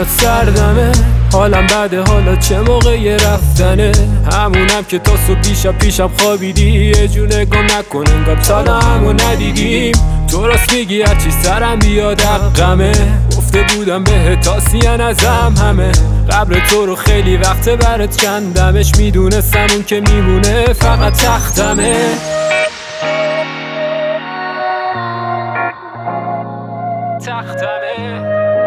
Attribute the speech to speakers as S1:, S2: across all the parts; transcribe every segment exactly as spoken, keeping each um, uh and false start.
S1: میاد سردمه، حالم بده حالا چه موقع رفتنه. همونم که تا صبح پیشم پیشم خوابیدی، یه جور نگاه نکن انگار تا همو ندیدیم. تو راست میگی هرچی سرم بیاد حقمه، گفته بودم به تاسیان ازم همه. قبل تو رو خیلی وقت برات کندمش، میدونستم اون که میمونه فقط تختمه. تختمه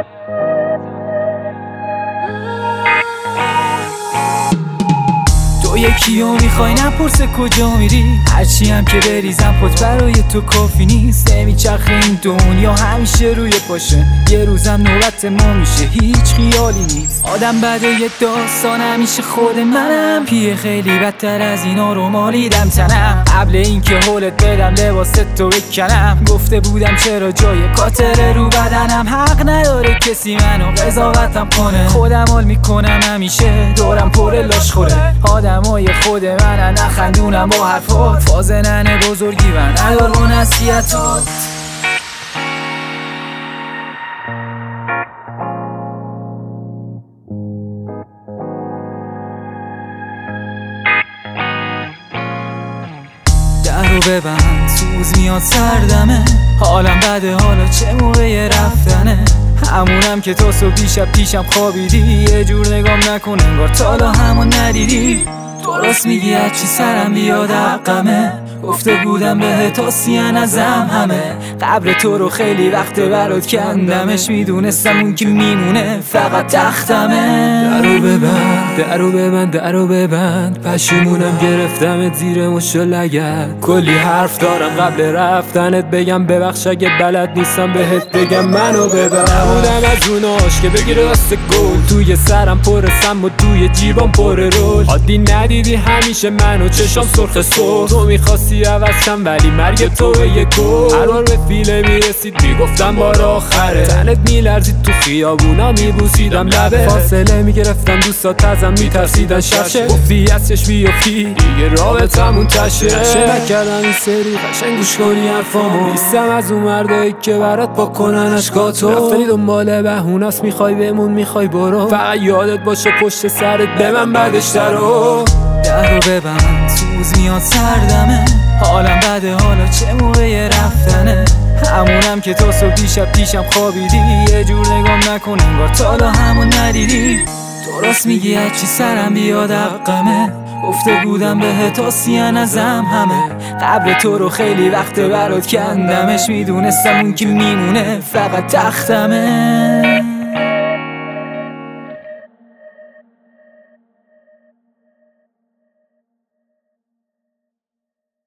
S1: تو یکیو میخوای نپرسه کجا میری، هرچی هم که بریزم پت برای تو کافی نیست. نمیچرخه این دنیا همیشه روی پاشه، یه روزم نوبت ما میشه هیچ خیالی نیست. آدم بعد یه داستان همیشه خود منم، پیه خیلی بدتر از اینا رو مالیدم تنم. قبل اینکه هولت بدم لباس تو بکنم، گفته بودم چرا جای کاتره رو بدنم. حق نداره کسی منو قضاوتم کنه، خودم حال میکنم همیشه دورم پر لاش خوره. آدمای خود منن نخندونم با حرفات، فاز ننه بزرگی من ندار با نصیحتات. درو ببند سوز میاد سردمه، حالم بده حالا چه موقع رفتنه. همونم که تو صبح پیشم پیشم خوابیدی، یه جور نگام نکن انگار تالا همو ندیدی. درست میگی هرچی سرم بیاد حقمه، گفته بودم به تاسیان ازم همه. قبر تو رو خیلی وقت برات کندمش، میدونستم اون که میمونه فقط تختمه. درو ببند درو ببند درو ببند، پشیمونم گرفتمت زیر مشت لگد. کلی حرف دارم قبل رفتنت بگم، ببخش اگه بلد نیستم بهت بگم منو ببند. نبودم از اوناش که بگیره راست گل، توی سرم پر سم و توی جیبم پر رول. عادی ندیدی همیشه منو چشام سرخ صبح، تو میخواستی عوضم ولی مرگ تو یه گل. هر بار به فیله میرسید میگفتم بار آخره، تنت میلرزید تو خیابونا میبوسیدم لبه. فاصله میگرفتم دوستات ازم میترسیدن شبشه، گفتی از چشم بیفتی دیگه رابطمون تشه. چه نکردم این سری قشنگ گوش کنی حرفامو، نیستم از اون مردایی که برات پاک کنن اشکاتو. رفتنی دنبال بهونه‌ست میخوای بمون میخوای برو، فقط یادت باشه پشت سرت به من بعدش درو. درو ببند سوز میاد سردمه، حالم بده حالا چه موقع رفتنه. همونم که تو صبح پیشم پیشم خوابیدی، یه جور نگام نکن انگار تالا همو ندیدی. درست میگی هرچی سرم بیاد حقمه، گفته بودم به تاسیان ازم همه. قبل تو رو خیلی وقت برات کندمش، میدونستم اون که میمونه فقط تختمه.